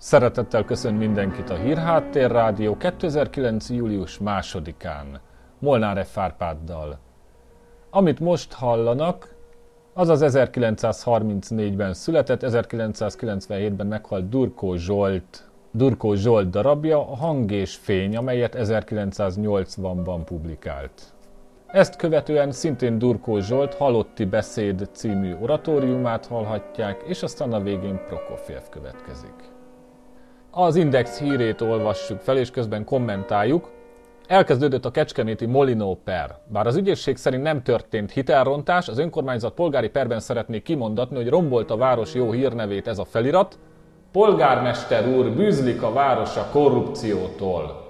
Szeretettel köszönt mindenkit a Hírháttér Rádió 2009. július 2-án, Molnár F. Árpáddal. Amit most hallanak, az az 1934-ben született, 1997-ben meghalt Durkó Zsolt darabja, a Hang és fény, amelyet 1980-ban publikált. Ezt követően szintén Durkó Zsolt Halotti beszéd című oratóriumát hallhatják, és aztán a végén Prokofjev következik. Az Index hírét olvassuk fel, és közben kommentáljuk. Elkezdődött a kecskeméti Molinó per. Bár az ügyészség szerint nem történt hitelrontás, az önkormányzat polgári perben szeretné kimondatni, hogy rombolt a város jó hírnevét ez a felirat. Polgármester úr, bűzlik a város a korrupciótól.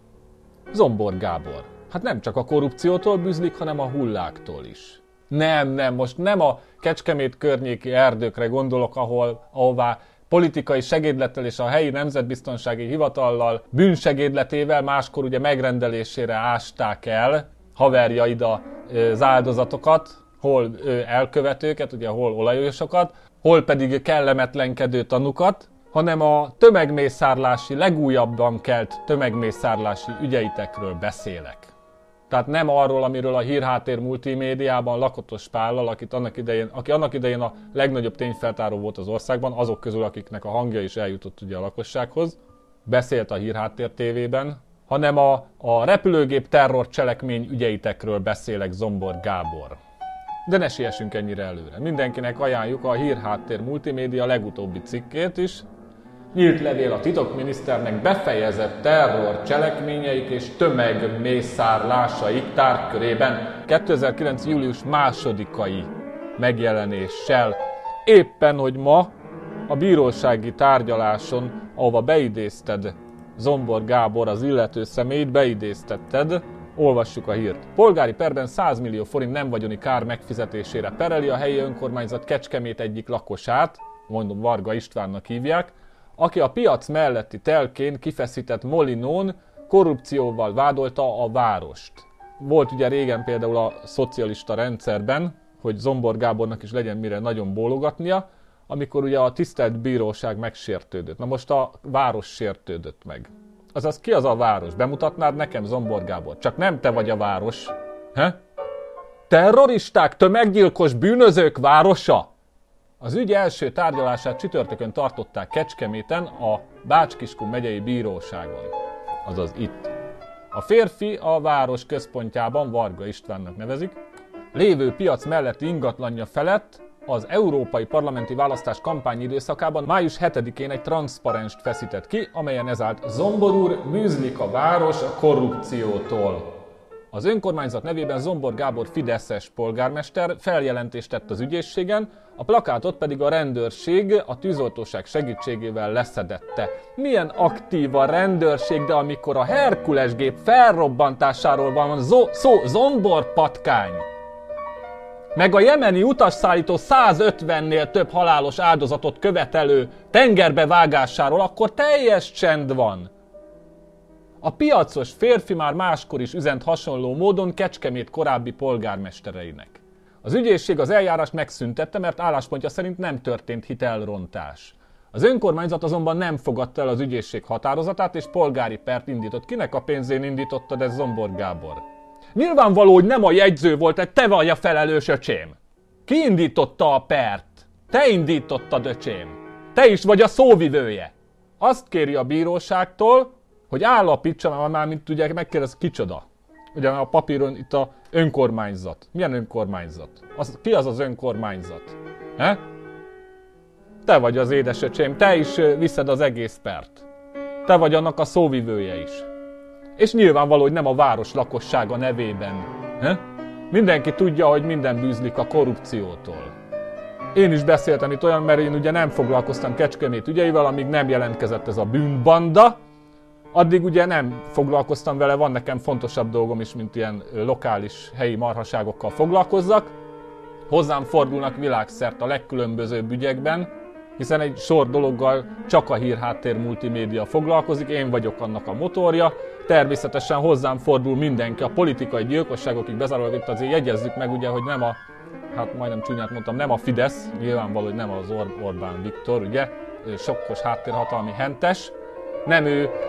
Zombor Gábor. Hát nem csak a korrupciótól bűzlik, hanem a hulláktól is. Nem, most nem a Kecskemét környéki erdőkre gondolok, ahová politikai segédlettel és a helyi nemzetbiztonsági hivatallal bűnsegédletével máskor ugye megrendelésére ásták el haverjaid az áldozatokat, hol elkövetőket, ugye hol olajosokat, hol pedig kellemetlenkedő tanukat, hanem a tömegmészárlási, legújabban kelt tömegmészárlási ügyeitekről beszélek. Tehát nem arról, amiről a Hírháttér multimédiában Lakatos Pállal, aki annak idején a legnagyobb tényfeltáró volt az országban, azok közül, akiknek a hangja is eljutott ugye a lakossághoz, beszélt a Hírháttér tévében, hanem a repülőgép terrorcselekmény ügyeitekről beszélek, Zombor Gábor. De ne siessünk ennyire előre. Mindenkinek ajánljuk a Hírháttér multimédia legutóbbi cikkét is. Nyílt levél a titokminiszternek befejezett terror cselekményeik és tömegmészárlásaik tárgykörében 2009. július 2-ai megjelenéssel. Éppen, hogy ma a bírósági tárgyaláson, ahova beidézted Zombor Gábor az illető személyt, beidéztetted, olvassuk a hírt. Polgári perben 100 millió forint nem vagyoni kár megfizetésére pereli a helyi önkormányzat Kecskemét egyik lakosát, mondom Varga Istvánnak hívják, aki a piac melletti telkén kifeszített molinón korrupcióval vádolta a várost. Volt ugye régen például a szocialista rendszerben, hogy Zombor Gábornak is legyen mire nagyon bólogatnia, amikor ugye a tisztelt bíróság megsértődött. Na most a város sértődött meg. Azaz ki az a város? Bemutatnád nekem, Zombor Gábor? Csak nem te vagy a város. Terroristák, tömeggyilkos bűnözők városa? Az ügy első tárgyalását csütörtökön tartották Kecskeméten a Bács-Kiskun megyei bíróságon. Azaz itt. A férfi a város központjában, Varga Istvánnak nevezik, lévő piac melletti ingatlanja felett az európai parlamenti választás kampányidőszakában május 7-én egy transzparenst feszített ki, amelyen ez állt: Zombor úr, bűzlik a város a korrupciótól. Az önkormányzat nevében Zombor Gábor fideszes polgármester feljelentést tett az ügyészségen, a plakátot pedig a rendőrség a tűzoltóság segítségével leszedette. Milyen aktív a rendőrség, de amikor a Herkules gép felrobbantásáról van szó, Zombor patkány, meg a jemeni utasszállító 150-nél több halálos áldozatot követelő tengerbe vágásáról, akkor teljes csend van. A piacos férfi már máskor is üzent hasonló módon Kecskemét korábbi polgármestereinek. Az ügyészség az eljárást megszüntette, mert álláspontja szerint nem történt hitelrontás. Az önkormányzat azonban nem fogadta el az ügyészség határozatát, és polgári pert indított. Kinek a pénzén indítottad ez, Zombor Gábor? Nyilvánvaló, hogy nem a jegyző volt, te vagy a felelős, öcsém. Ki indította a pert? Te indítottad, öcsém. Te is vagy a szóvivője. Azt kéri a bíróságtól, hogy állapítsa, már mint ugye megkérdez, kicsoda. Ugye a papíron itt a önkormányzat. Milyen önkormányzat? Ki az az önkormányzat? Te vagy az édesöcsém, te is viszed az egész pert. Te vagy annak a szóvivője is. És nyilvánvaló, hogy nem a város lakossága nevében. Mindenki tudja, hogy minden bűzlik a korrupciótól. Én is beszéltem itt olyan, mert én ugye nem foglalkoztam Kecskemét ügyeivel, amíg nem jelentkezett ez a bűnbanda. Addig ugye nem foglalkoztam vele, van nekem fontosabb dolgom is, mint ilyen lokális, helyi marhaságokkal foglalkozzak. Hozzám fordulnak világszerte a legkülönbözőbb ügyekben, hiszen egy sor dologgal csak a Hírháttér multimédia foglalkozik, én vagyok annak a motorja. Természetesen hozzám fordul mindenki, a politikai gyilkosságokig bezárólag, itt azért jegyezzük meg ugye, hogy nem a, hát majdnem csúnyát mondtam, nem a Fidesz, nyilvánvaló, hogy nem az Orbán Viktor, ugye, sokkos háttérhatalmi hentes, nem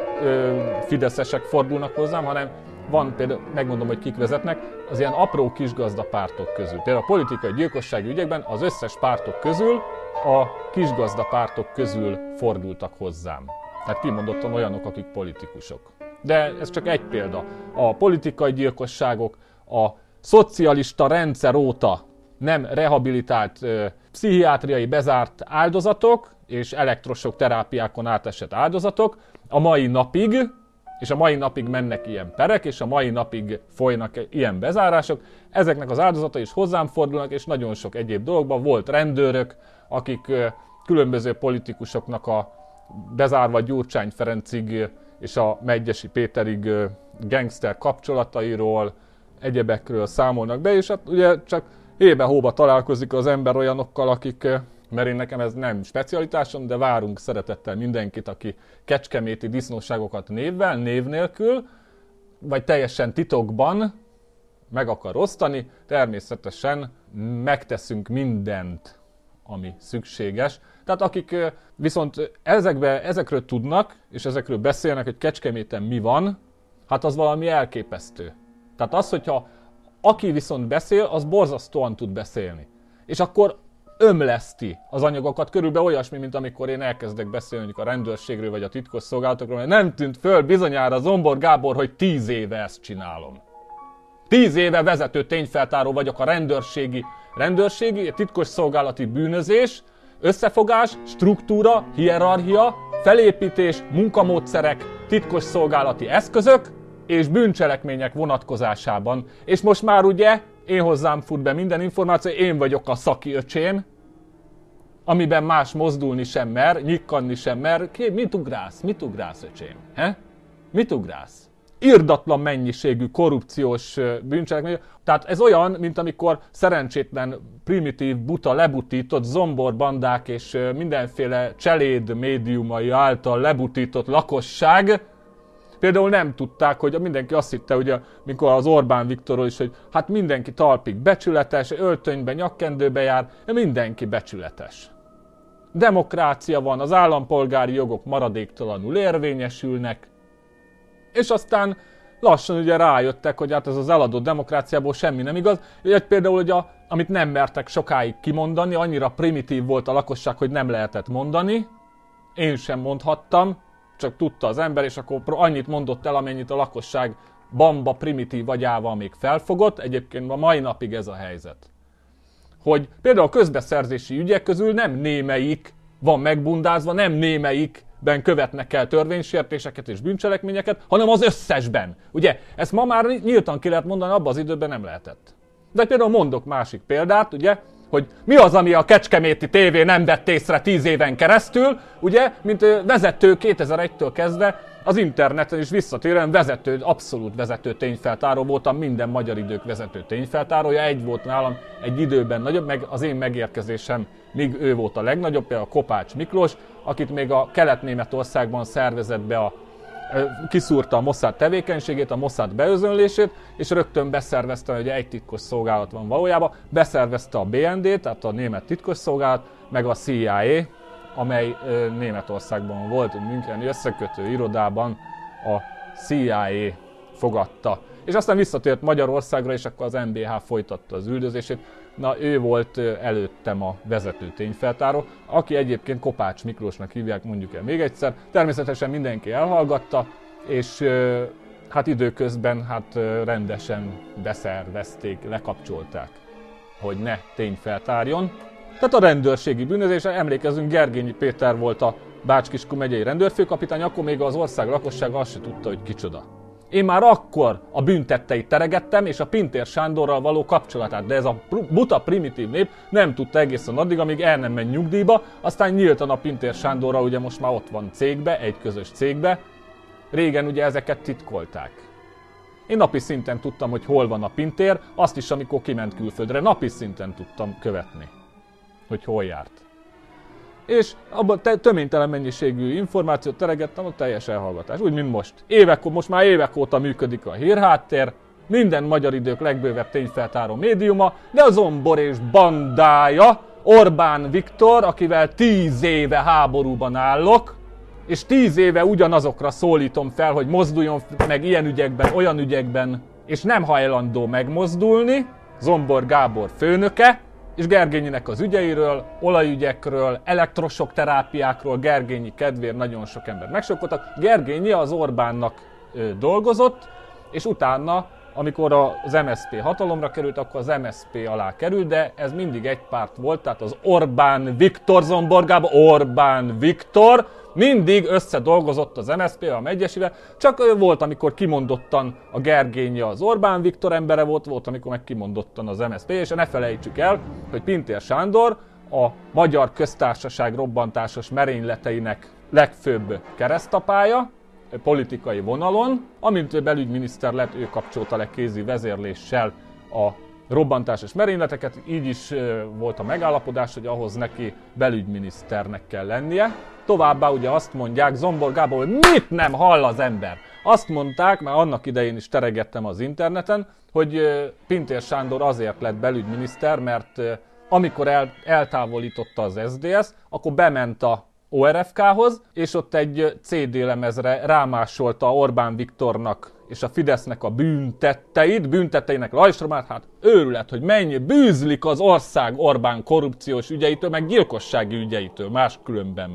fideszesek fordulnak hozzám, hanem van például, megmondom, hogy kik vezetnek, az ilyen apró kisgazdapártok közül. Például a politikai gyilkossági ügyekben az összes pártok közül a kisgazdapártok közül fordultak hozzám. Tehát kimondottan olyanok, akik politikusok. De ez csak egy példa. A politikai gyilkosságok, a szocialista rendszer óta nem rehabilitált pszichiátriai bezárt áldozatok és elektrosok terápiákon átesett áldozatok a mai napig, és a mai napig mennek ilyen perek, és a mai napig folynak ilyen bezárások. Ezeknek az áldozatai is hozzám fordulnak, és nagyon sok egyéb dologban volt rendőrök, akik különböző politikusoknak a bezárva Gyurcsány Ferencig és a Medgyessy Péterig gangster kapcsolatairól, egyebekről számolnak be, és hát ugye csak hébe-hóba találkozik az ember olyanokkal, akik, mert én nekem ez nem specialitásom, de várunk szeretettel mindenkit, aki kecskeméti disznóságokat névvel, név nélkül, vagy teljesen titokban meg akar osztani, természetesen megteszünk mindent, ami szükséges. Tehát akik viszont ezekről tudnak, és ezekről beszélnek, hogy Kecskeméten mi van, hát az valami elképesztő. Tehát az, hogyha aki viszont beszél, az borzasztóan tud beszélni. És akkor ömleszti az anyagokat, körülbelül olyasmi, mint amikor én elkezdek beszélni a rendőrségről vagy a titkosszolgálatokról, mert nem tűnt föl bizonyára Zombor Gábor, hogy 10 éve ezt csinálom. 10 éve vezető tényfeltáró vagyok a rendőrségi, titkosszolgálati bűnözés, összefogás, struktúra, hierarchia, felépítés, munkamódszerek, titkosszolgálati eszközök és bűncselekmények vonatkozásában. És most már ugye én hozzám fut be minden információ, én vagyok a szaki öcsém, amiben más mozdulni sem mer, nyikkanni sem mer. Mit ugrálsz, öcsém? He? Mit ugrálsz? Irdatlan mennyiségű korrupciós bűncselekmény. Tehát ez olyan, mint amikor szerencsétlen, primitív, buta, lebutított zomborbandák és mindenféle cseléd médiumai által lebutított lakosság például nem tudták, hogy mindenki azt hitte, hogy mikor az Orbán Viktorról is, hogy hát mindenki talpig becsületes, öltönybe, nyakkendőbe jár, mindenki becsületes. Demokrácia van, az állampolgári jogok maradéktalanul érvényesülnek, és aztán lassan ugye rájöttek, hogy hát ez az eladott demokráciából semmi nem igaz. Például, hogy amit nem mertek sokáig kimondani, annyira primitív volt a lakosság, hogy nem lehetett mondani. Én sem mondhattam, csak tudta az ember, és akkor annyit mondott el, amennyit a lakosság bamba primitív agyával még felfogott. Egyébként a mai napig ez a helyzet. Hogy például a közbeszerzési ügyek közül nem némelyik van megbundázva, nem némelyikben követnek el törvénysértéseket és bűncselekményeket, hanem az összesben. Ugye, ezt ma már nyíltan ki lehet mondani, abban az időben nem lehetett. De például mondok másik példát, ugye, hogy mi az, ami a kecskeméti tévé nem vett észre 10 éven keresztül, ugye, mint vezető 2001-től kezdve az interneten is visszatérően abszolút vezető tényfeltáró voltam, minden magyar idők vezető tényfeltárója, egy volt nálam egy időben nagyobb, meg az én megérkezésem míg ő volt a legnagyobb, például a Kopács Miklós, akit még a Kelet-Németországban szervezett be kiszúrta a Mossad tevékenységét, a Mossad beözönlését, és rögtön beszervezte, hogy egy titkos szolgálat van valójában, beszervezte a BND, tehát a német titkosszolgálat, meg a CIA, amely Németországban volt, Müncheni összekötő irodában a CIA fogadta. És aztán visszatért Magyarországra, és akkor az MBH folytatta az üldözését. Na, ő volt előttem a vezető tényfeltáró, aki egyébként Kopács Miklósnak hívják, mondjuk el még egyszer. Természetesen mindenki elhallgatta, és hát időközben rendesen beszervezték, lekapcsolták, hogy ne tényfeltárjon. Tehát a rendőrségi bűnözésre emlékezünk, Gergényi Péter volt a Bács-Kiskun megyei rendőrfőkapitány, akkor még az ország lakossága azt se tudta, hogy kicsoda. Én már akkor a bűntetteit teregettem, és a Pintér Sándorral való kapcsolatát, de ez a buta primitív nép nem tudta egészen addig, amíg el nem ment nyugdíjba, aztán nyíltan a Pintér Sándorral ugye most már ott van cégbe, egy közös cégbe. Régen ugye ezeket titkolták. Én napi szinten tudtam, hogy hol van a Pintér, azt is, amikor kiment külföldre, napi szinten tudtam követni, hogy hol járt. És abban töménytelen mennyiségű információt teregettem, a teljes elhallgatás. Úgy, mint most. Most már évek óta működik a hírháttér, minden magyar idők legbővebb tényfeltáró médiuma, de a Zombor és bandája, Orbán Viktor, akivel 10 éve háborúban állok, és 10 éve ugyanazokra szólítom fel, hogy mozduljon meg ilyen ügyekben, olyan ügyekben, és nem hajlandó megmozdulni, Zombor Gábor főnöke, és Gergényinek az ügyeiről, olajügyekről, elektrosok terápiákról, Gergényi kedvéért nagyon sok embert megsokkoltak. Gergényi az Orbánnak dolgozott, és utána, amikor az MSZP hatalomra került, akkor az MSZP alá került, de ez mindig egy párt volt, tehát az Orbán Viktor Zombor Gábor, Orbán Viktor, mindig összedolgozott az MSZP-vel, egyesíve, csak volt, amikor kimondottan a Gergényi az Orbán Viktor embere volt, amikor meg kimondottan az MSZP, és ne felejtsük el, hogy Pintér Sándor a Magyar Köztársaság robbantásos merényleteinek legfőbb keresztapája, politikai vonalon, amint ő belügyminiszter lett, ő kapcsolta le kézi vezérléssel a robbantásos merényleteket, így is volt a megállapodás, hogy ahhoz neki belügyminiszternek kell lennie. Továbbá ugye azt mondják, Zombor Gábor, hogy mit nem hall az ember. Azt mondták, mert annak idején is teregettem az interneten, hogy Pintér Sándor azért lett belügyminiszter, mert amikor eltávolította az SZDSZ, akkor bement a ORFK-hoz, és ott egy CD lemezre rámásolta Orbán Viktornak és a Fidesznek a bűntetteinek rajstromát, hát őrület, hogy mennyi bűzlik az ország Orbán korrupciós ügyeitől, meg gyilkossági ügyeitől, máskülönben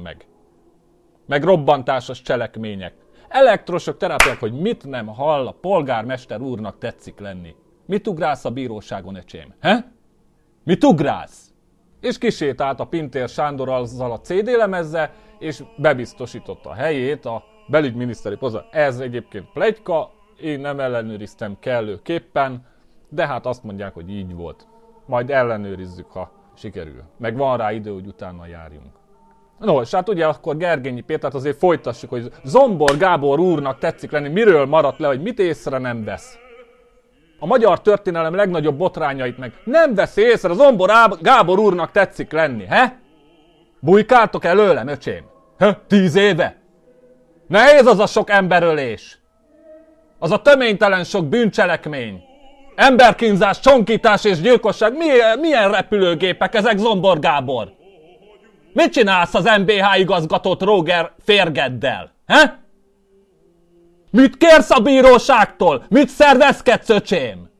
meg robbantásos cselekmények. Elektrosok terápiák, hogy mit nem hall, a polgármester úrnak tetszik lenni. Mit ugrálsz a bíróságon, öcsém? He? Mit ugrálsz? És kisétált a Pintér Sándor azzal a CD lemezzel, és bebiztosította a helyét a belügyminiszteri posztra. Ez egyébként pletyka, én nem ellenőriztem kellőképpen, de hát azt mondják, hogy így volt. Majd ellenőrizzük, ha sikerül. Meg van rá idő, hogy utána járjunk. No, és hát ugye akkor Gergényi Pétert azért folytassuk, hogy Zombor Gábor úrnak tetszik lenni, miről maradt le, hogy mit észre nem vesz. A magyar történelem legnagyobb botrányait meg nem veszi észre, Zombor Gábor úrnak tetszik lenni, he? Bujkáltok előlem, öcsém? 10 éve? Nehéz az a sok emberölés. Az a töménytelen sok bűncselekmény. Emberkínzás, csonkítás és gyilkosság. Milyen repülőgépek ezek, Zombor Gábor? Mit csinálsz az MBH igazgatót Róger Férgeddel? He? Mit kérsz a bíróságtól? Mit szervezkedsz, öcsém?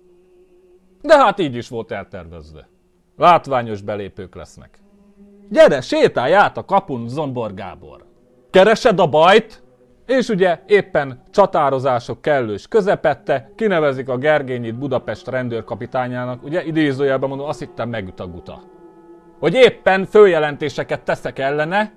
De hát így is volt eltervezve. Látványos belépők lesznek. Gyere, sétálj át a kapun, Zombor Gábor. Keresed a bajt? És ugye éppen csatározások kellős közepette, kinevezik a Gergényit Budapest rendőrkapitányának, ugye idézőjelben mondom, azt hittem megüt a guta. Hogy éppen följelentéseket teszek ellene,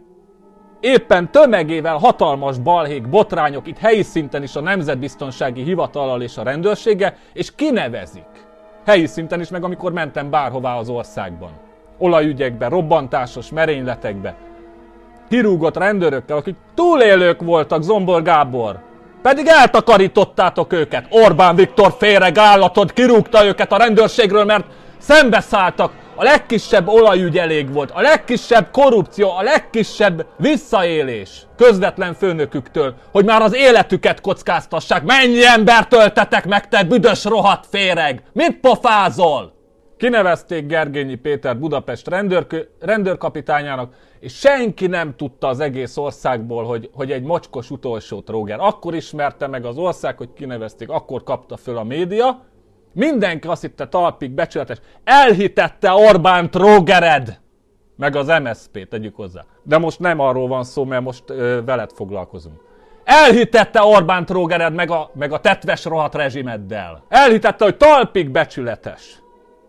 éppen tömegével hatalmas balhék, botrányok itt helyi szinten is a Nemzetbiztonsági Hivatallal és a rendőrséggel, és kinevezik. Helyi szinten is, meg amikor mentem bárhová az országban. Olajügyekbe, robbantásos merényletekbe. Kirúgott rendőrökkel, akik túlélők voltak, Zombor Gábor. Pedig eltakarítottátok őket. Orbán Viktor féreg állatod kirúgta őket a rendőrségről, mert szembeszálltak. A legkisebb olajügy elég volt, a legkisebb korrupció, a legkisebb visszaélés közvetlen főnöküktől, hogy már az életüket kockáztassák. Mennyi embert öltetek meg, te büdös rohadt féreg? Mit pofázol? Kinevezték Gergényi Pétert Budapest rendőrkapitányának, és senki nem tudta az egész országból, hogy egy mocskos utolsó tróger. Akkor ismerte meg az ország, hogy kinevezték, akkor kapta föl a média. Mindenki azt hitte talpig becsületes. Elhitette Orbán trógered! Meg az MSZP, tegyük hozzá. De most nem arról van szó, mert most veled foglalkozunk. Elhitette Orbán trógered meg a tetves rohadt rezsimeddel. Elhitette, hogy talpig becsületes.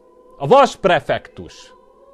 A vasprefektus.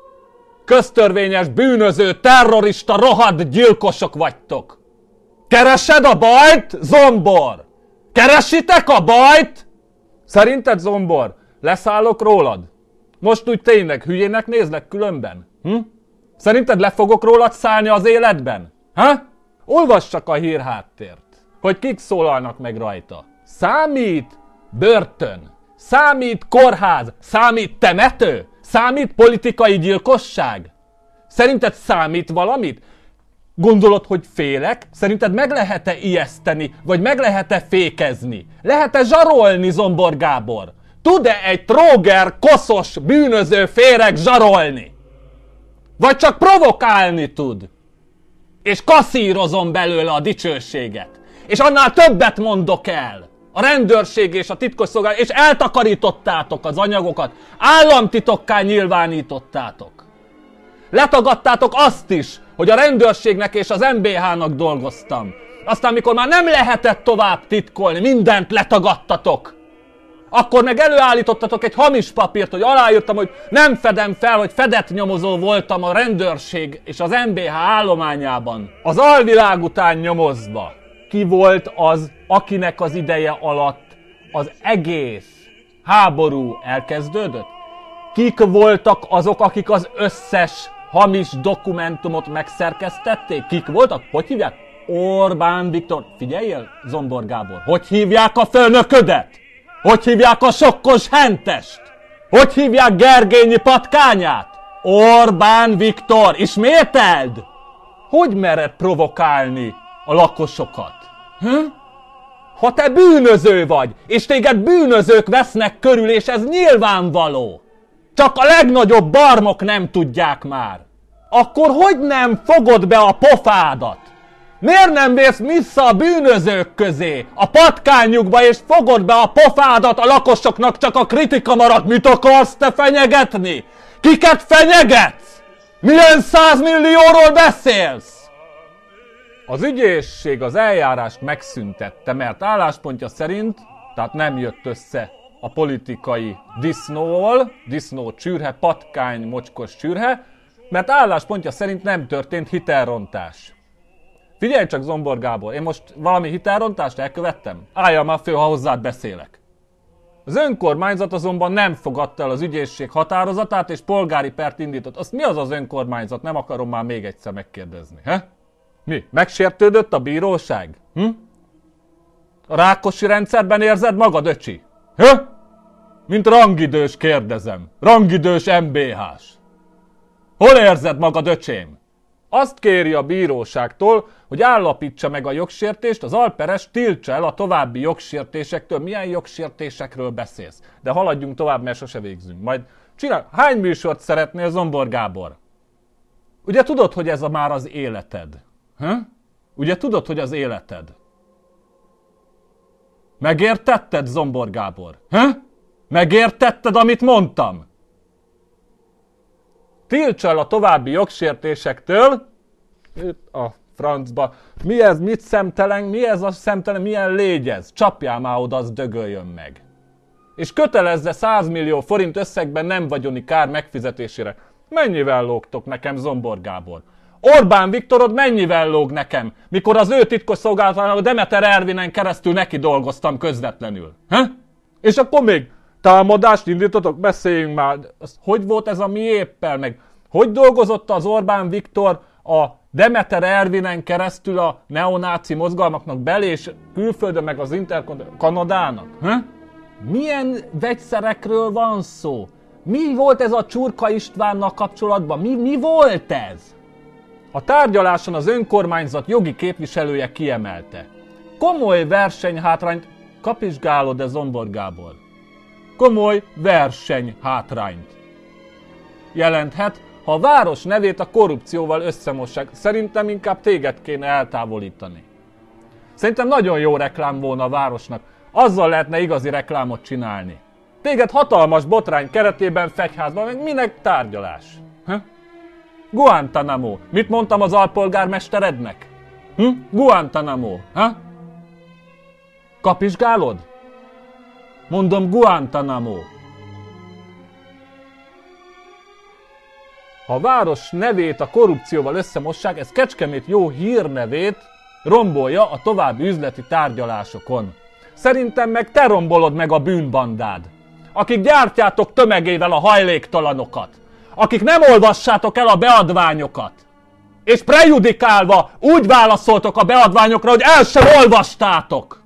Köztörvényes, bűnöző, terrorista, rohadt gyilkosok vagytok. Keresed a bajt, Zombor? Keresitek a bajt? Szerinted, Zombor, leszállok rólad? Most úgy tényleg hülyének nézlek különben? Szerinted le fogok rólad szállni az életben? Olvassak a hírháttért, hogy kik szólalnak meg rajta. Számít börtön, számít kórház, számít temető, számít politikai gyilkosság? Szerinted számít valamit? Gondolod, hogy félek? Szerinted meg lehet-e ijeszteni, vagy meg lehet-e fékezni? Lehet-e zsarolni, Zombor Gábor? Tud-e egy tróger, koszos, bűnöző féreg zsarolni? Vagy csak provokálni tud. És kasszírozom belőle a dicsőséget. És annál többet mondok el. A rendőrség és a titkosszolgálat, és eltakarítottátok az anyagokat. Államtitokká nyilvánítottátok. Letagadtátok azt is, hogy a rendőrségnek és az MBH-nak dolgoztam. Aztán, mikor már nem lehetett tovább titkolni, mindent letagadtatok. Akkor meg előállítottatok egy hamis papírt, hogy aláírtam, hogy nem fedem fel, hogy fedett nyomozó voltam a rendőrség és az MBH állományában. Az alvilág után nyomozva. Ki volt az, akinek az ideje alatt az egész háború elkezdődött? Kik voltak azok, akik az összes hamis dokumentumot megszerkesztették? Kik voltak? Hogy hívják? Orbán Viktor. Figyeljél, Zombor Gábor. Hogy hívják a főnöködet? Hogy hívják a sokkos hentest? Hogy hívják Gergényi patkányát? Orbán Viktor. Ismételd? Hogy mered provokálni a lakosokat? Ha te bűnöző vagy, és téged bűnözők vesznek körül, és ez nyilvánvaló. Csak a legnagyobb barmok nem tudják már. Akkor hogy nem fogod be a pofádat? Miért nem vész vissza a bűnözők közé, a patkányukba, és fogod be a pofádat, a lakosoknak csak a kritika marad? Mit akarsz te fenyegetni? Kiket fenyegetsz? Milyen 100 millióról beszélsz? Az ügyészség az eljárást megszüntette, mert álláspontja szerint, tehát nem jött össze a politikai disznó csürhe, patkány, mocskos csürhe, mert álláspontja szerint nem történt hitelrontás. Figyelj csak, Zombor Gábor, én most valami hitelrontást elkövettem? Álljál már föl, ha hozzád beszélek. Az önkormányzat azonban nem fogadta el az ügyészség határozatát, és polgári pert indított. Azt mi az az önkormányzat? Nem akarom már még egyszer megkérdezni. Mi? Megsértődött a bíróság? A Rákosi rendszerben érzed magad, öcsi? Mint rangidős kérdezem. Rangidős MBH-s. Hol érzed magad, öcsém? Azt kéri a bíróságtól, hogy állapítsa meg a jogsértést, az alperes tiltsa el a további jogsértésektől. Milyen jogsértésekről beszélsz? De haladjunk tovább, mert sose végzünk. Majd csinálj. Hány műsort szeretnél, Zombor Gábor? Ugye tudod, hogy ez már az életed? Ugye tudod, hogy az életed? Megértetted, Zombor Gábor? Megértetted, amit mondtam? Tiltsa el a további jogsértésektől. A francba. Mi ez? Mit szemtelen? Mi ez a szemtelen? Milyen légy ez? Csapjál már oda, az dögöljön meg. És kötelezze 100 millió forint összegben nem vagyoni kár megfizetésére. Mennyivel lógtok nekem, Zombor Gábor? Orbán Viktorod mennyivel lóg nekem, mikor az ő titkosszolgálatának a Demeter Ervinen keresztül neki dolgoztam közvetlenül? És akkor még támadást indítotok? Beszéljünk már. Hogy volt ez a mi éppel meg? Hogy dolgozott az Orbán Viktor a Demeter Ervinen keresztül a neonáci mozgalmaknak belé, és külföldön meg az Kanadának? Milyen vegyszerekről van szó? Mi volt ez a Csurka Istvánnal kapcsolatban? Mi volt ez? A tárgyaláson az önkormányzat jogi képviselője kiemelte. Komoly versenyhátrányt kapizsgálod, de Zombor Gábor. Komoly versenyhátrányt jelenthet, ha a város nevét a korrupcióval összemossák. Szerintem inkább téged kéne eltávolítani. Szerintem nagyon jó reklám volna a városnak. Azzal lehetne igazi reklámot csinálni. Téged hatalmas botrány keretében fegyházban, meg minek tárgyalás? Guantanamo. Mit mondtam az alpolgármesterednek? Guantanamo. Kapizsgálod? Mondom, Guantanamo. Ha a város nevét a korrupcióval összemossák, ez Kecskemét jó hírnevét rombolja a további üzleti tárgyalásokon. Szerintem meg te rombolod meg a bűnbandád, akik gyártjátok tömegével a hajléktalanokat, akik nem olvassátok el a beadványokat, és prejudikálva úgy válaszoltok a beadványokra, hogy el sem olvastátok.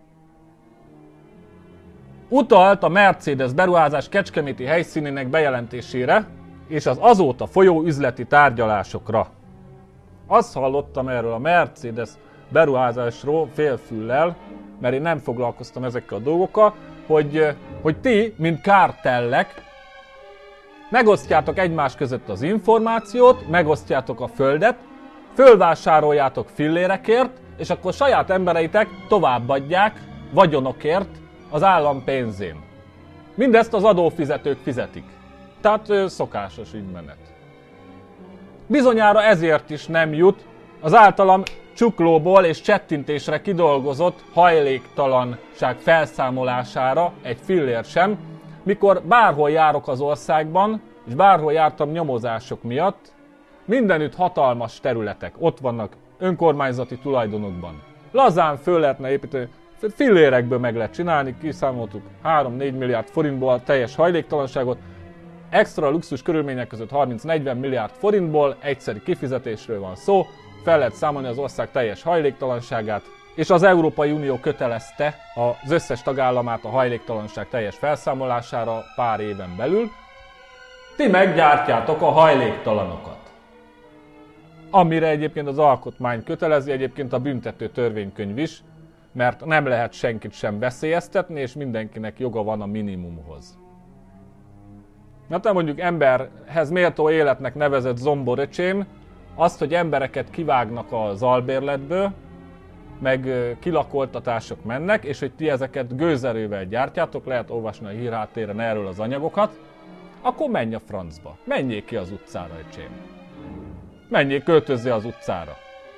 Utalt a Mercedes beruházás kecskeméti helyszínének bejelentésére, és az azóta folyó üzleti tárgyalásokra. Azt hallottam erről a Mercedes beruházásról félfüllel, mert én nem foglalkoztam ezekkel a dolgokkal, hogy ti, mint kártellek, megosztjátok egymás között az információt, megosztjátok a földet, fölvásároljátok fillérekért, és akkor saját embereitek továbbadják vagyonokért az állam pénzén. Mindezt az adófizetők fizetik. Tehát szokásos ügymenet. Bizonyára ezért is nem jut az általam csuklóból és csettintésre kidolgozott hajléktalanság felszámolására egy fillér sem, mikor bárhol járok az országban, és bárhol jártam nyomozások miatt, mindenütt hatalmas területek, ott vannak önkormányzati tulajdonokban. Lazán föl lehetne építeni, fillérekből meg lehet csinálni, kiszámoltuk 3-4 milliárd forintból a teljes hajléktalanságot, extra luxus körülmények között 30-40 milliárd forintból, egyszeri kifizetésről van szó, fel lehet számolni az ország teljes hajléktalanságát, és az Európai Unió kötelezte az összes tagállamát a hajléktalanság teljes felszámolására pár éven belül. Ti meggyártjátok a hajléktalanokat. Amire egyébként az alkotmány kötelezi, egyébként a büntető törvénykönyv is, mert nem lehet senkit sem veszélyeztetni, és mindenkinek joga van a minimumhoz. Na te mondjuk emberhez méltó életnek nevezett zomboröcsém, azt, hogy embereket kivágnak az albérletből, meg kilakoltatások mennek, és hogy ti ezeket gőzerővel gyártjátok, lehet olvasni a hírháttéren erről az anyagokat, akkor menj a francba. Menjél ki az utcára, öcsém. Menjél, költözzél az utcára.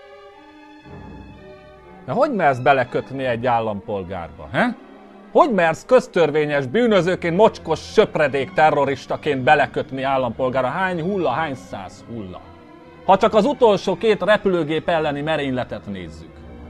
De hogy mersz belekötni egy állampolgárba, he? Hogy mersz köztörvényes bűnözőként, mocskos söpredék terroristaként belekötni állampolgárra? Hány hulla, hány száz hulla? Ha csak az utolsó 2 repülőgép elleni merényletet nézzük.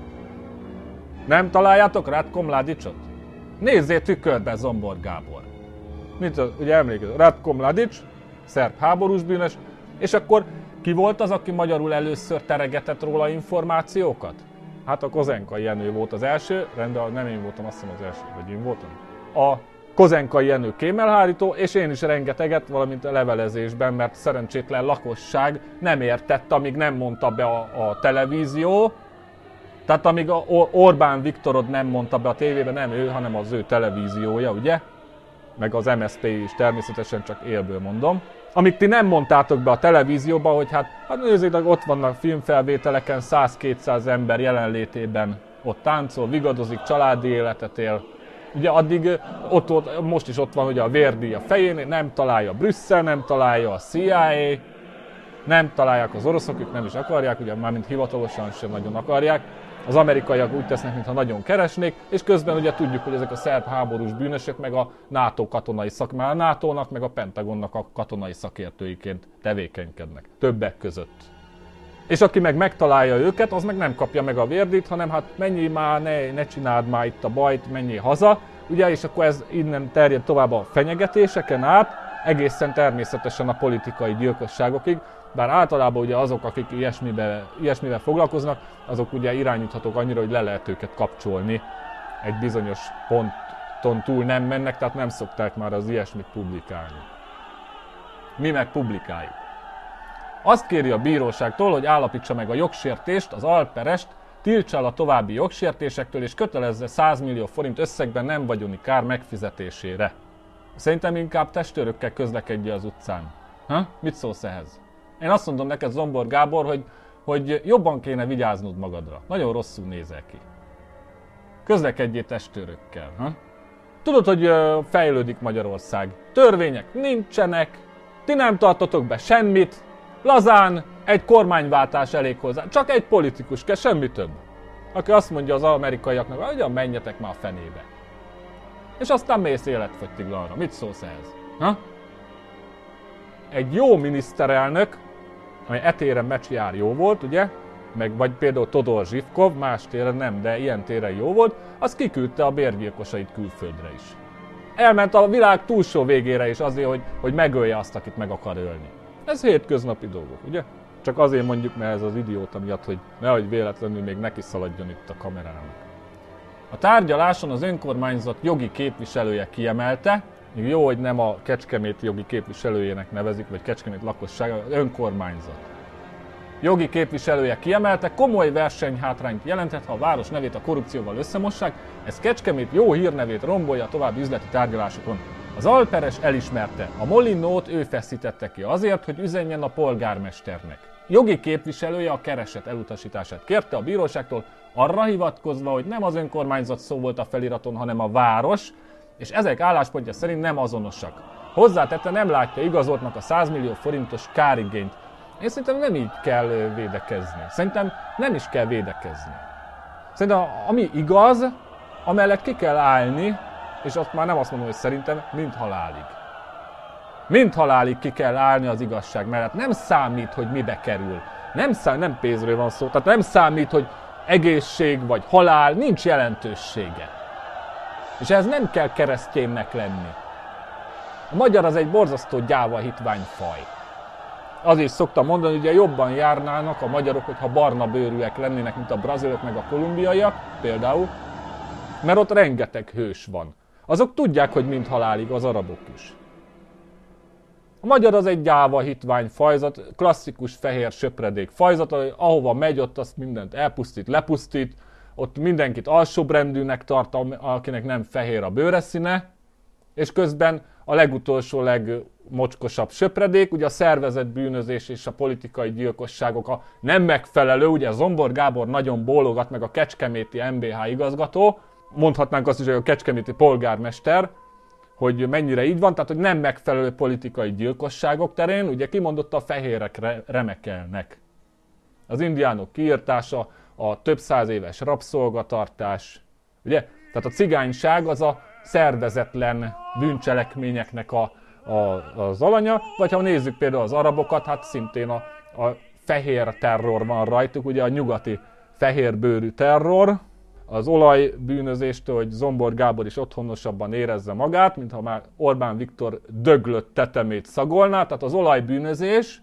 Nem találjátok Ratko Mladićot? Nézzél tükörbe, Zombor Gábor. Mint ugye emlékező, Ratko Mladić, szerb háborús bűnös, és akkor ki volt az, aki magyarul először teregetett róla információkat? Hát a Kozenkai Jenő volt az első, rendben, nem én voltam, azt hiszem az első, vagy én voltam. A Kozenkai Jenő kémelhárító, és én is rengeteget, valamint a levelezésben, mert szerencsétlen lakosság nem értett, amíg nem mondta be a televízió. Tehát amíg a Orbán Viktorod nem mondta be a tévében, nem ő, hanem az ő televíziója, ugye? Meg az MSZP is, természetesen csak élből mondom. Amíg ti nem mondtátok be a televízióba, hogy hát nézzétek, ott vannak filmfelvételeken 100-200 ember jelenlétében, ott táncol, vigadozik, családi életet él. Ugye addig most is ott van ugye a vérdíj a fején, nem találja Brüsszel, nem találja a CIA, nem találják az oroszok, ők nem is akarják, ugye mármint hivatalosan sem nagyon akarják. Az amerikaiak úgy tesznek, mintha nagyon keresnék, és közben ugye tudjuk, hogy ezek a szerb háborús bűnösök meg a NATO katonai szakmá, a NATO-nak meg a Pentagonnak a katonai szakértőiként tevékenykednek, többek között. És aki meg megtalálja őket, az meg nem kapja meg a vérdit, hanem hát menjél már, ne csináld már itt a bajt, menjél haza, ugye, és akkor ez innen terjed tovább a fenyegetéseken át, egészen természetesen a politikai gyilkosságokig, bár általában ugye azok, akik ilyesmivel foglalkoznak, azok ugye irányíthatók annyira, hogy le lehet őket kapcsolni. Egy bizonyos ponton túl nem mennek, tehát nem szokták már az ilyesmit publikálni. Mi meg publikáljuk. Azt kéri a bíróságtól, hogy állapítsa meg a jogsértést, az alperest, tiltsa el a további jogsértésektől, és kötelezze 100 millió forint összegben nem vagyoni kár megfizetésére. Szerintem inkább testőrökkel közlekedj az utcán. Ha? Mit szólsz ehhez? Én azt mondom neked, Zombor Gábor, hogy jobban kéne vigyáznod magadra. Nagyon rosszul nézel ki. Közlekedjél testőrökkel. Ha? Tudod, hogy fejlődik Magyarország. Törvények nincsenek, ti nem tartotok be semmit, lazán egy kormánywáltás elég hozzá. Csak egy politikus kell, semmi több. Aki azt mondja az amerikaiaknak, hogy menjetek már a fenébe. És aztán mész életfogytiglanra. Mit szólsz ehhez? Ha? Egy jó miniszterelnök, ami etéren Mecsjár jó volt, ugye? Vagy például Todor Zsivkov, más téren nem, de ilyen téren jó volt, az kiküldte a bérgyilkosait külföldre is. Elment a világ túlsó végére is azért, hogy megölje azt, akit meg akar ölni. Ez hétköznapi dolgok, ugye? Csak azért mondjuk, mert ez az idióta miatt, hogy nehogy véletlenül még neki szaladjon itt a kamerának. A tárgyaláson az önkormányzat jogi képviselője kiemelte, még jó, hogy nem a kecskeméti jogi képviselőjének nevezik, vagy Kecskemét lakossága, az önkormányzat. Jogi képviselője kiemelte, komoly versenyhátrányt jelenthet, ha a város nevét a korrupcióval összemossák, ez Kecskemét jó hírnevét rombolja a további üzleti tárgyalásokon. Az alperes elismerte, a Molinót ő feszítette ki azért, hogy üzenjen a polgármesternek. Jogi képviselője a kereset elutasítását kérte a bíróságtól, arra hivatkozva, hogy nem az önkormányzat szó volt a feliraton, hanem a város, és ezek álláspontja szerint nem azonosak. Hozzátette, nem látja igazoltnak a 100 millió forintos kárigényt. Én szerintem nem így kell védekezni. Szerintem nem is kell védekezni. Szerintem ami igaz, amellett ki kell állni, és azt már nem azt mondom, hogy szerintem, mint halálig. Mint halálig ki kell állni az igazság mellett. Nem számít, hogy mibe kerül. Nem pénzről van szó. Tehát nem számít, hogy egészség vagy halál, nincs jelentősége. És ez nem kell kereszténynek lenni. A magyar az egy borzasztó gyáva hitványfaj. Azért is szoktam mondani, hogy ugye jobban járnának a magyarok, hogyha barna bőrűek lennének, mint a brazilok meg a kolumbiaiak, például, mert ott rengeteg hős van. Azok tudják, hogy mind halálig, az arabok is. A magyar az egy gyáva hitvány fajzat, klasszikus fehér söpredék fajzat, ahova megy, ott azt mindent elpusztít, lepusztít, ott mindenkit alsóbrendűnek tart, akinek nem fehér a bőreszíne, és közben a legutolsó, legmocskosabb söpredék, ugye a szervezett bűnözés és a politikai gyilkosságok a nem megfelelő, ugye Zombor Gábor nagyon bólogat, meg a kecskeméti MBH igazgató, mondhatnánk azt is, hogy a kecskeméti polgármester, hogy mennyire így van, tehát hogy nem megfelelő politikai gyilkosságok terén, ugye kimondotta, a fehérek remekelnek. Az indiánok kiirtása, a több száz éves rabszolgatartás, ugye? Tehát a cigányság az a szervezetlen bűncselekményeknek az alanya, vagy ha nézzük például az arabokat, hát szintén a fehér terror van rajtuk, ugye a nyugati fehérbőrű terror, az olajbűnözéstől, hogy Zombor Gábor is otthonosabban érezze magát, mintha már Orbán Viktor döglött tetemét szagolná, tehát az olajbűnözés,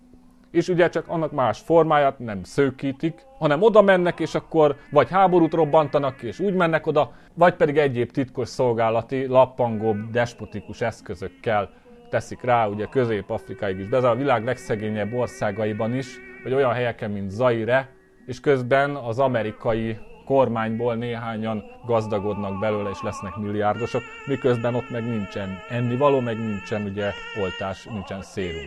és ugye csak annak más formáját nem szőkítik, hanem oda mennek, és akkor vagy háborút robbantanak, és úgy mennek oda, vagy pedig egyéb titkos szolgálati, lappangó, despotikus eszközökkel teszik rá, ugye Közép-Afrikáig is, de ez a világ legszegényebb országaiban is, vagy olyan helyeken, mint Zaire, és közben az amerikai kormányból néhányan gazdagodnak belőle, és lesznek milliárdosok, miközben ott meg nincsen ennivaló, meg nincsen ugye oltás, nincsen szérum.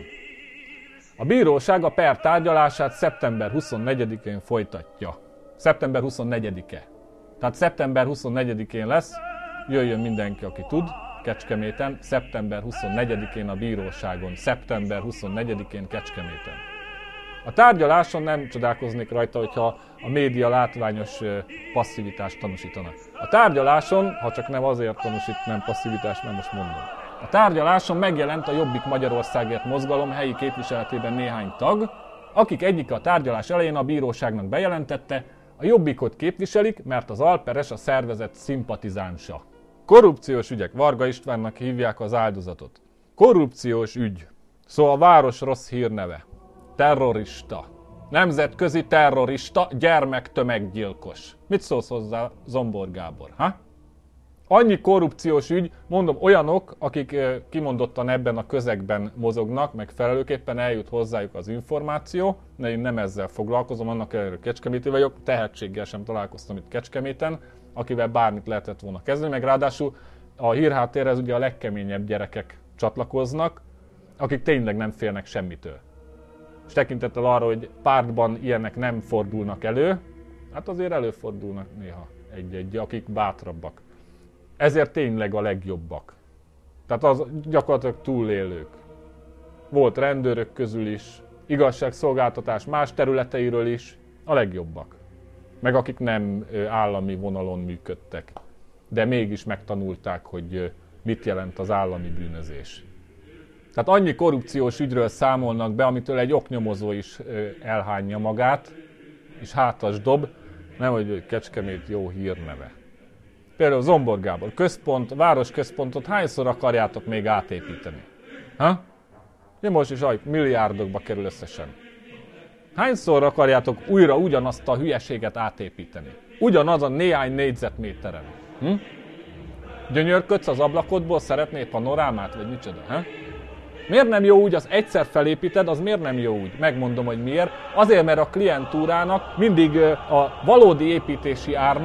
A bíróság a per tárgyalását szeptember 24-én folytatja. Szeptember 24-e. Tehát szeptember 24-én lesz, jöjjön mindenki, aki tud, Kecskeméten, szeptember 24-én a bíróságon, szeptember 24-én Kecskeméten. A tárgyaláson nem csodálkoznék rajta, hogyha a média látványos passzivitást tanúsítana. A tárgyaláson, ha csak nem azért tanúsít nem passzivitást, nem most mondom. A tárgyaláson megjelent a Jobbik Magyarországért mozgalom helyi képviseletében néhány tag, akik egyik a tárgyalás elején a bíróságnak bejelentette, a Jobbikot képviselik, mert az alperes a szervezet szimpatizánsa. Korrupciós ügyek, Varga Istvánnak hívják az áldozatot. Korrupciós ügy, szóval a város rossz hírneve. Terrorista. Nemzetközi terrorista, gyermektömeggyilkos. Mit szólsz hozzá, Zombor Gábor, ha? Annyi korrupciós ügy, mondom, olyanok, akik kimondottan ebben a közegben mozognak, megfelelőképpen eljut hozzájuk az információ, de én nem ezzel foglalkozom, annak ellenére Kecskeméti vagyok, tehetséggel sem találkoztam itt Kecskeméten, akivel bármit lehetett volna kezdeni, meg ráadásul a hírháttérhez ugye a legkeményebb gyerekek csatlakoznak, akik tényleg nem félnek semmitől. És tekintettel arra, hogy pártban ilyenek nem fordulnak elő, hát azért előfordulnak néha egy-egy, akik bátrabbak. Ezért tényleg a legjobbak. Tehát az gyakorlatilag túlélők. Volt rendőrök közül is, igazságszolgáltatás más területeiről is, a legjobbak. Meg akik nem állami vonalon működtek, de mégis megtanulták, hogy mit jelent az állami bűnözés. Tehát annyi korrupciós ügyről számolnak be, amitől egy oknyomozó is elhányja magát, és hátas dob, nehogy Kecskemét jó hírneve. Például Zombor Gábor, központ, városközpontot hányszor akarjátok még átépíteni? Ha? Most is milliárdokba kerül összesen. Hányszor akarjátok újra ugyanazt a hülyeséget átépíteni? Ugyanaz a néhány négyzetméteren. Gyönyörködsz az ablakodból, szeretnél panorámát, vagy micsoda? Ha? Miért nem jó úgy, az egyszer felépíted, az miért nem jó úgy? Megmondom, hogy miért. Azért, mert a klientúrának mindig a valódi építési árnak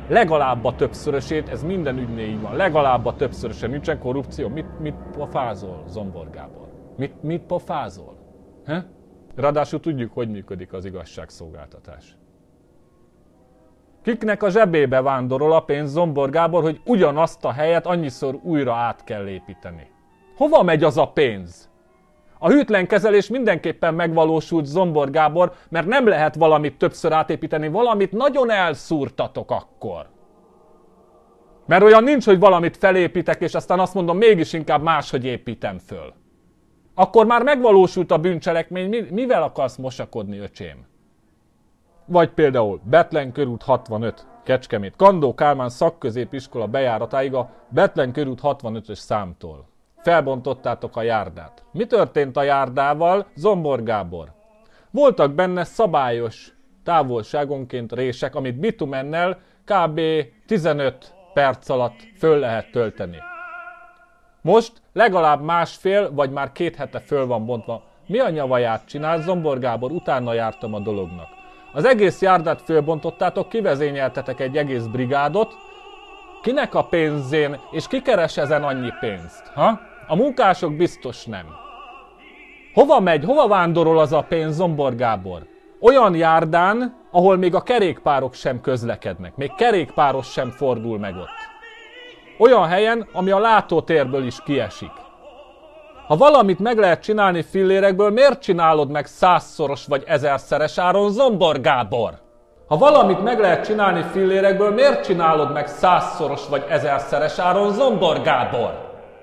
legalább a többszörösét, ez minden ügynél így van, legalább a többszörösén, nincsen korrupció. Mit pofázol, Zombor Gábor? Mit pofázol? He? Ráadásul tudjuk, hogy működik az igazságszolgáltatás. Kiknek a zsebébe vándorol a pénz, Zombor Gábor, hogy ugyanazt a helyet annyiszor újra át kell építeni? Hova megy az a pénz? A hűtlen kezelés mindenképpen megvalósult, Zombor Gábor, mert nem lehet valamit többször átépíteni, valamit nagyon elszúrtatok akkor. Mert olyan nincs, hogy valamit felépítek, és aztán azt mondom, mégis inkább máshogy építem föl. Akkor már megvalósult a bűncselekmény, mivel akarsz mosakodni, öcsém? Vagy például Bethlen körút 65, Kecskemét, Kandó Kálmán szakközépiskola bejáratáig a Bethlen körút 65-ös számtól. Felbontottátok a járdát. Mi történt a járdával, Zombor Gábor? Voltak benne szabályos távolságonként rések, amit bitumennel kb. 15 perc alatt föl lehet tölteni. Most legalább másfél, vagy már 2 hete föl van bontva. Mi a nyavaját csinál, Zombor Gábor? Utána jártam a dolognak. Az egész járdát fölbontottátok, kivezényeltetek egy egész brigádot. Kinek a pénzén, és ki keres ezen annyi pénzt? Ha? A munkások biztos nem. Hova megy, hova vándorol az a pénz, Zombor Gábor? Olyan járdán, ahol még a kerékpárok sem közlekednek, még kerékpáros sem fordul meg ott. Olyan helyen, ami a látótérből is kiesik. Ha valamit meg lehet csinálni fillérekből, miért csinálod meg 100-szoros vagy 1000-szeres áron, Zombor Gábor? Ha valamit meg lehet csinálni fillérekből, miért csinálod meg 100-szoros vagy 1000-szeres áron, Zombor Gábor?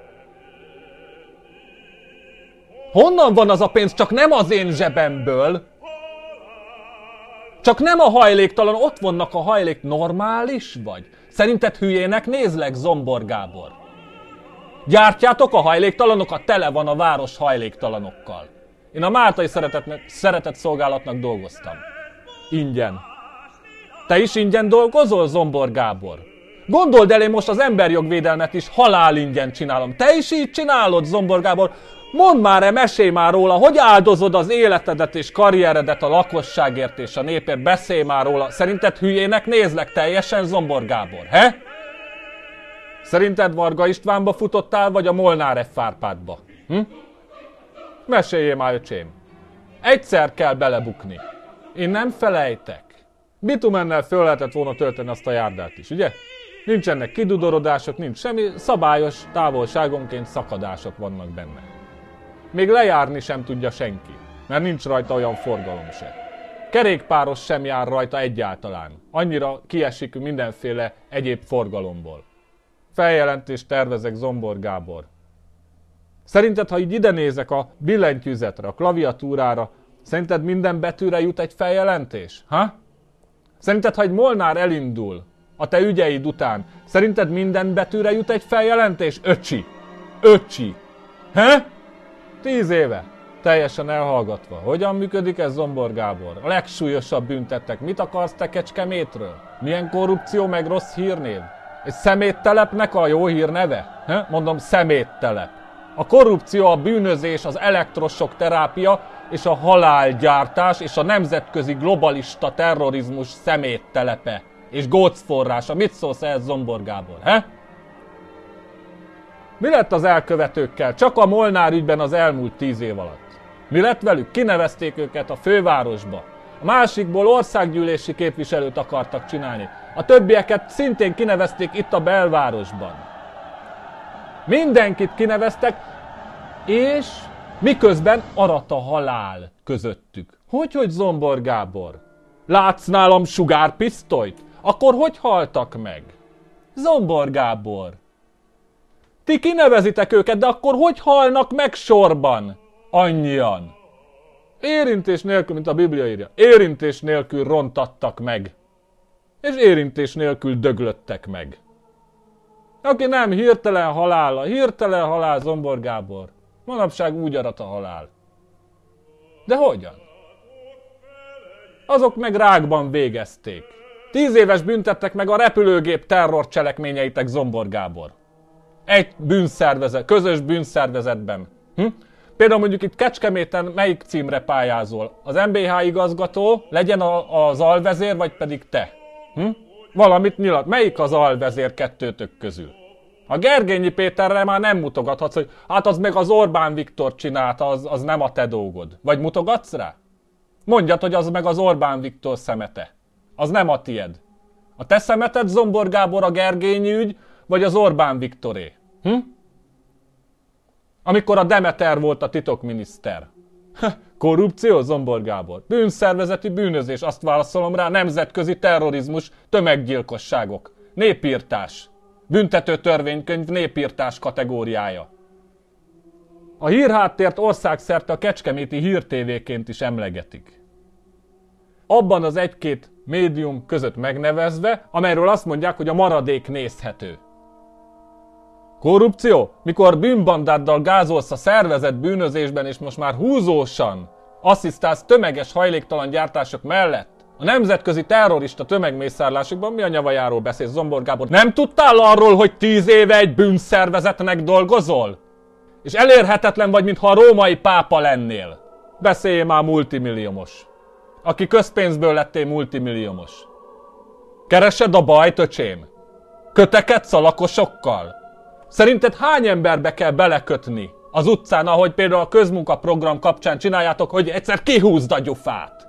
Honnan van az a pénz? Csak nem az én zsebemből. Csak nem a hajléktalan, ott vannak a hajlék. Normális vagy? Szerinted hülyének nézlek, Zombor Gábor? Gyártjátok a hajléktalanokat, tele van a város hajléktalanokkal. Én a Máltai Szeretett Szolgálatnak dolgoztam. Ingyen. Te is ingyen dolgozol, Zombor Gábor? Gondold el, én most az emberjogvédelmet is halálingyen csinálom. Te is így csinálod, Zombor Gábor? Mondd már, mesélj már róla, hogy áldozod az életedet és karrieredet a lakosságért és a népért, beszélj már róla. Szerinted hülyének nézlek teljesen, Zombor Gábor, he? Szerinted Varga Istvánba futottál, vagy a Molnár F. Árpádba? Meséljél már, öcsém. Egyszer kell belebukni. Én nem felejtek. Bitumennel föl lehetett volna tölteni azt a járdát is, ugye? Nincsenek kidudorodások, nincs semmi, szabályos távolságonként szakadások vannak benne. Még lejárni sem tudja senki, mert nincs rajta olyan forgalom se. Kerékpáros sem jár rajta egyáltalán. Annyira kiesik mindenféle egyéb forgalomból. Feljelentést tervezek, Zombor Gábor. Szerinted, ha így ide nézek a billentyűzetre, a klaviatúrára, szerinted minden betűre jut egy feljelentés? Ha? Szerinted, ha egy Molnár elindul a te ügyeid után, szerinted minden betűre jut egy feljelentés? Öcsi! Öcsi! He? 10 éve. Teljesen elhallgatva. Hogyan működik ez, Zombor Gábor? A legsúlyosabb büntettek. Mit akarsz te Kecskemétről? Milyen korrupció meg rossz hírnév? És szeméttelepnek a jó hírneve? He? Mondom, szeméttelep. A korrupció, a bűnözés, az elektrosok terápia és a halálgyártás és a nemzetközi globalista terrorizmus szeméttelepe és gócforrása. Mit szólsz ehhez, Zombor Gábor, he? Mi lett az elkövetőkkel? Csak a Molnár ügyben az elmúlt 10 év alatt. Mi lett velük? Kinevezték őket a fővárosba. A másikból országgyűlési képviselőt akartak csinálni. A többieket szintén kinevezték itt a belvárosban. Mindenkit kineveztek, és miközben arat a halál közöttük. Hogy Zombor Gábor? Látsz nálam sugárpisztolyt? Akkor hogy haltak meg? Zombor Gábor. Ti kinevezitek őket, de akkor hogy halnak meg sorban? Annyian. Érintés nélkül, mint a Biblia írja. Érintés nélkül rontattak meg. És érintés nélkül döglöttek meg. Aki nem, hirtelen halál, Zombor Gábor. Manapság úgy arat a halál. De hogyan? Azok meg rákban végezték. 10 éves büntettek meg a repülőgép terrorcselekményeitek, Zombor Gábor. Egy bűnszervezet, közös bűnszervezetben. Például mondjuk itt Kecskeméten melyik címre pályázol? Az MBH igazgató, legyen az alvezér, vagy pedig te? Valamit nyilat. Melyik az alvezér kettőtök közül? A Gergényi Péterre már nem mutogathatsz, hogy hát az meg az Orbán Viktor csinálta, az nem a te dolgod. Vagy mutogatsz rá? Mondjad, hogy az meg az Orbán Viktor szemete. Az nem a tied. A te szemeted, Zombor Gábor, a Gergényi ügy, vagy az Orbán Viktoré? Amikor a Demeter volt a titokminiszter. Korrupció, Zombor Gábor. Bűnszervezeti bűnözés, azt válaszolom rá, nemzetközi terrorizmus, tömeggyilkosságok, népírtás. Büntető törvénykönyv népírtás kategóriája. A hírháttért országszerte a kecskeméti hírtévéként is emlegetik. Abban az egy-két médium között megnevezve, amelyről azt mondják, hogy a maradék nézhető. Korrupció? Mikor bűnbandáddal gázolsz a szervezett bűnözésben, és most már húzósan asszisztálsz tömeges hajléktalan gyártások mellett, a nemzetközi terrorista tömegmészárlásokban mi a nyavajáról beszélsz, Zombor Gábor? Nem tudtál arról, hogy 10 éve egy bűnszervezetnek dolgozol? És elérhetetlen vagy, mintha a római pápa lennél. Beszéljél már multimilliómos. Aki közpénzből lettél multimilliómos. Keresed a bajt, öcsém? Kötekedsz a lakosokkal? Szerinted hány emberbe kell belekötni az utcán, ahogy például a közmunkaprogram kapcsán csináljátok, hogy egyszer kihúzd a gyufát?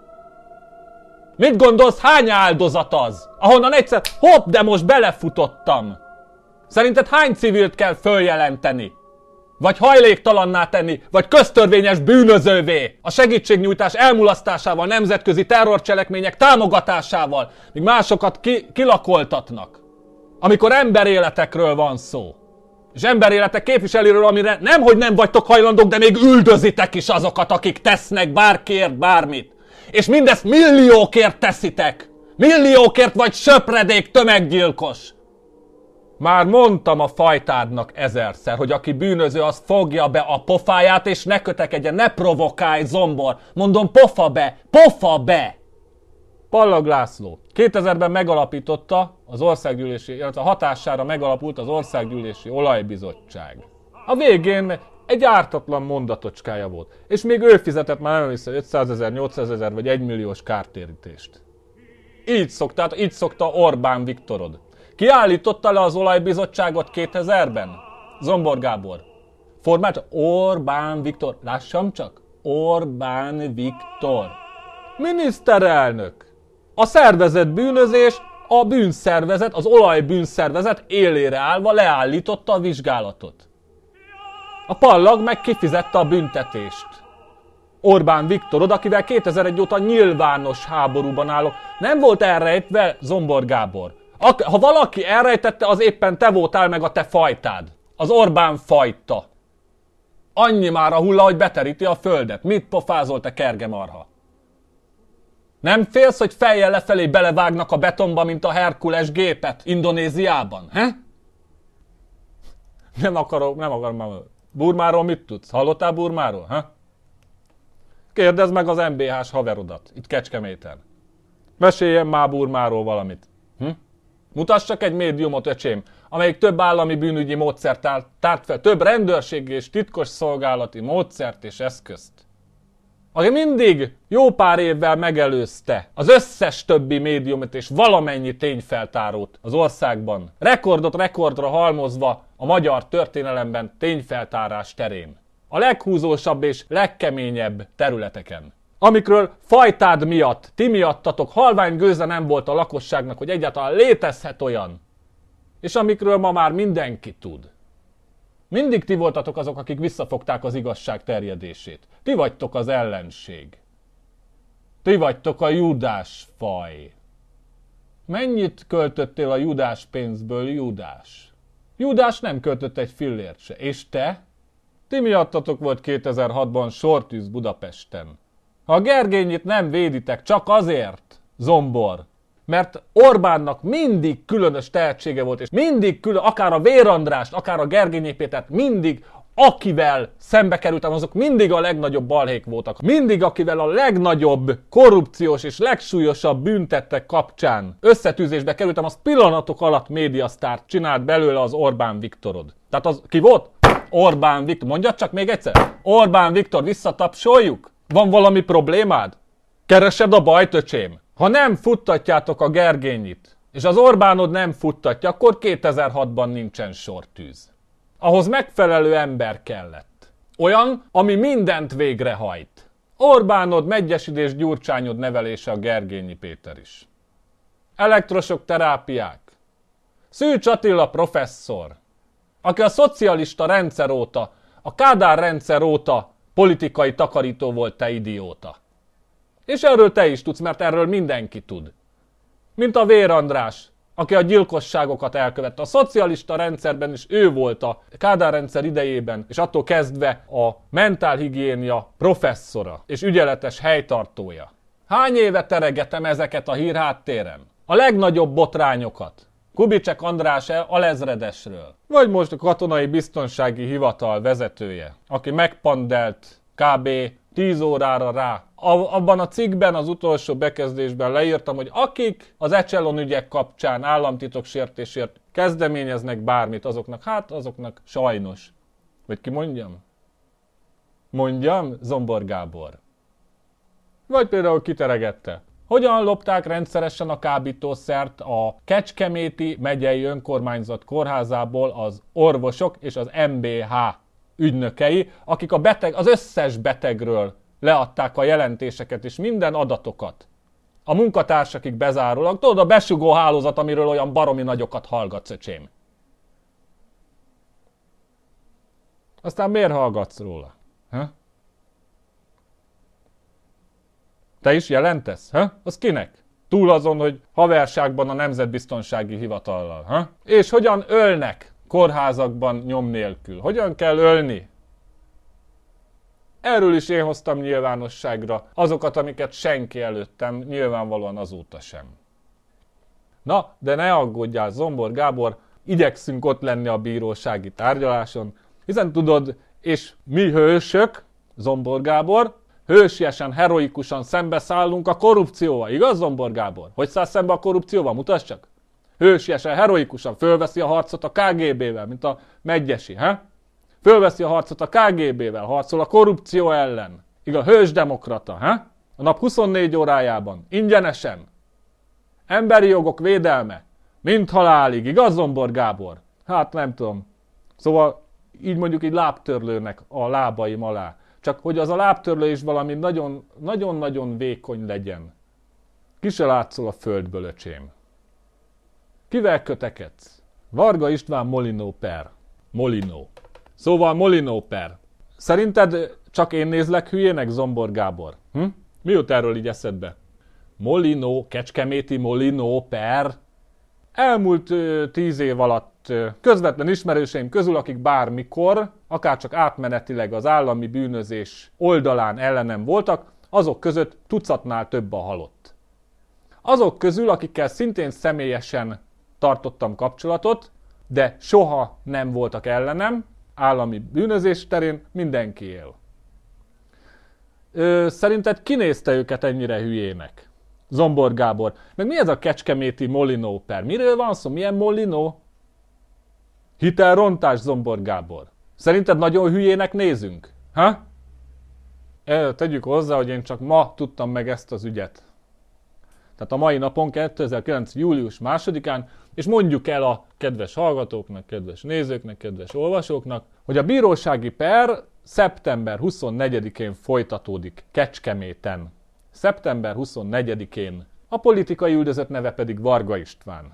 Mit gondolsz, hány áldozat az, ahonnan egyszer hopp, de most belefutottam? Szerinted hány civilt kell följelenteni? Vagy hajléktalanná tenni, vagy köztörvényes bűnözővé a segítségnyújtás elmulasztásával, nemzetközi terrorcselekmények támogatásával, míg másokat kilakoltatnak? Amikor emberéletekről van szó. És emberéletek képviselőről, amire nemhogy nem vagytok hajlandók, de még üldözitek is azokat, akik tesznek bárkiért bármit. És mindezt milliókért teszitek. Milliókért vagy söpredék tömeggyilkos. Már mondtam a fajtádnak ezerszer, hogy aki bűnöző, az fogja be a pofáját, és ne kötekedjen, ne provokálj, Zombor. Mondom, pofa be, pofa be! Pallag László 2000-ben megalapította az országgyűlési, illetve a hatására megalapult az Országgyűlési Olajbizottság. A végén egy ártatlan mondatocskája volt, és még ő fizetett már nem vissza 500 000, 800 000 vagy 1 milliós kártérítést. Így szokta Orbán Viktorod. Ki állította le az Olajbizottságot 2000-ben? Zombor Gábor. Formát Orbán Viktor. Lássam csak. Orbán Viktor. Miniszterelnök. A szervezett bűnözés, a bűnszervezet, az olajbűnszervezet élére állva leállította a vizsgálatot. A Pallag meg kifizette a büntetést. Orbán Viktorod, akivel 2001 óta nyilvános háborúban állok. Nem volt elrejtve, Zombor Gábor. Ha valaki elrejtette, az éppen te voltál, meg a te fajtád. Az Orbán fajta. Annyi már a hulla, hogy beteríti a földet. Mit pofázol, te kergemarha? Nem félsz, hogy fejjel lefelé belevágnak a betonba, mint a Herkules gépet Indonéziában? Nem akarom. Burmáról mit tudsz? Hallottál Burmáról? Kérdezd meg az MBH-s haverodat, itt Kecskeméten. Meséljen már Burmáról valamit. Mutass csak egy médiumot, öcsém, amelyik több állami bűnügyi módszert tárt fel, több rendőrségi és titkos szolgálati módszert és eszközt. Aki mindig jó pár évvel megelőzte az összes többi médiumot és valamennyi tényfeltárót az országban, rekordot rekordra halmozva a magyar történelemben tényfeltárás terén. A leghúzósabb és legkeményebb területeken. Amikről fajtád miatt, ti miattatok halvány gőze nem volt a lakosságnak, hogy egyáltalán létezhet olyan. És amikről ma már mindenki tud. Mindig ti voltatok azok, akik visszafogták az igazság terjedését. Ti vagytok az ellenség. Ti vagytok a Judás faj. Mennyit költöttél a Judás pénzből, Judás? Judás nem költött egy fillért se. És te? Ti miattatok volt 2006-ban sortűz Budapesten. Ha a Gergényit nem véditek csak azért, Zombor, mert Orbánnak mindig különös tehetsége volt, és mindig akár a Vér Andrást, akár a Gergényi Pétert, mindig akivel szembe kerültem, azok mindig a legnagyobb balhék voltak. Mindig akivel a legnagyobb korrupciós és legsúlyosabb bűntettek kapcsán összetűzésbe kerültem, az pillanatok alatt médiasztárt csinált belőle az Orbán Viktorod. Tehát az ki volt? Orbán Viktor. Mondjad csak még egyszer. Orbán Viktor, visszatapsoljuk? Van valami problémád? Keresed a bajt, öcsém? Ha nem futtatjátok a Gergényit, és az Orbánod nem futtatja, akkor 2006-ban nincsen sortűz. Ahhoz megfelelő ember kellett. Olyan, ami mindent végrehajt. Orbánod, Medgyessy és Gyurcsányod nevelése a Gergényi Péter is. Elektrosok terápiák. Szűcs Attila professzor, aki a szocialista rendszer óta, a Kádár rendszer óta politikai takarító volt, te idióta. És erről te is tudsz, mert erről mindenki tud. Mint a Vér András, aki a gyilkosságokat elkövette. A szocialista rendszerben is ő volt a Kádár rendszer idejében, és attól kezdve a mentálhigiénia professzora és ügyeletes helytartója. Hány éve teregetem ezeket a hírháttéren? A legnagyobb botrányokat. Kubicek András alezredesről. Vagy most a katonai biztonsági hivatal vezetője, aki megpandelt kb. 10 órára rá. Abban a cikkben, az utolsó bekezdésben leírtam, hogy akik az Echelon ügyek kapcsán államtitoksértésért kezdeményeznek bármit, azoknak sajnos. Vagy ki mondjam? Mondjam? Zombor Gábor. Vagy például kiteregette. Hogyan lopták rendszeresen a kábítószert a Kecskeméti megyei önkormányzat kórházából az orvosok és az MBH ügynökei, akik az összes betegről leadták a jelentéseket és minden adatokat. A munkatársakig bezárólag, tudod, a besugó hálózat, amiről olyan baromi nagyokat hallgatsz, öcsém. Aztán miért hallgatsz róla? Ha? Te is jelentesz? Ha? Az kinek? Túl azon, hogy haverságban a Nemzetbiztonsági Hivatallal. Ha? És hogyan ölnek kórházakban nyom nélkül? Hogyan kell ölni? Erről is én hoztam nyilvánosságra azokat, amiket senki előttem, nyilvánvalóan azóta sem. Na, de ne aggódjál, Zombor Gábor, igyekszünk ott lenni a bírósági tárgyaláson, hiszen tudod, és mi hősök, Zombor Gábor, hősiesen, heroikusan szembeszállunk a korrupcióval, igaz, Zombor Gábor? Hogy száll szembe a korrupcióval? Mutasd csak! Hősiesen, heroikusan fölveszi a harcot a KGB-vel, mint a Medgyessy, he? Fölveszi a harcot a KGB-vel, harcol a korrupció ellen. Igaz, hősdemokrata, he? A nap 24 órájában, ingyenesen. Emberi jogok védelme, mint halálig, igaz, Zombor Gábor? Hát nem tudom. Szóval így mondjuk így lábtörlőnek a lábaim alá. Csak hogy az a lábtörlő is valami nagyon-nagyon vékony legyen. Ki se látszol a földből, öcsém. Kivel kötekedsz? Varga István Molinó per. Molinó. Szóval Molinó per. Szerinted csak én nézlek hülyének, Zombor Gábor? Mi jut erről így eszedbe? Molinó, kecskeméti Molinó per. Elmúlt 10 év alatt közvetlen ismerőseim közül, akik bármikor, akárcsak átmenetileg az állami bűnözés oldalán ellenem voltak, azok között tucatnál több a halott. Azok közül, akikkel szintén személyesen tartottam kapcsolatot, de soha nem voltak ellenem, állami bűnözés terén mindenki él. Szerinted ki nézte őket ennyire hülyének? Zombor Gábor. Meg mi ez a kecskeméti Molinó per? Miről van szó? Milyen Molinó? Hitelrontás, Zombor Gábor. Szerinted nagyon hülyének nézünk? Ha? Tegyük hozzá, hogy én csak ma tudtam meg ezt az ügyet. Tehát a mai napon, 2009. július 2-án, és mondjuk el a kedves hallgatóknak, kedves nézőknek, kedves olvasóknak, hogy a bírósági per szeptember 24-én folytatódik Kecskeméten. Szeptember 24-én. A politikai üldözött neve pedig Varga István.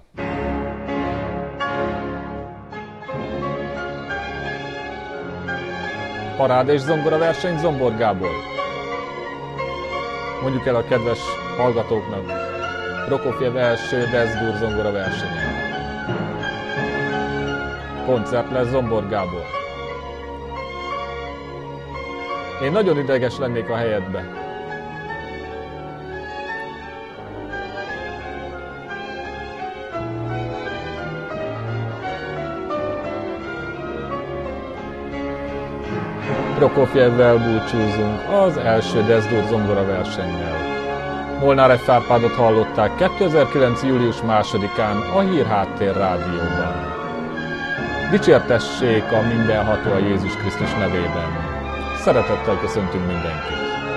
Parád és zongora verseny, Zombor Gábor. Mondjuk el a kedves hallgatóknak. Prokofjev első Desdur zongora versenye. Koncert lesz, Zombor Gábor. Én nagyon ideges lennék a helyedbe. Prokofjevvel búcsúzunk az első Desdur zongora versennyel. Molnár F. Árpádot hallották 2009. július 2-án a Hírháttér rádióban. Dicsértessék a mindenható a Jézus Krisztus nevében. Szeretettel köszöntünk mindenkit!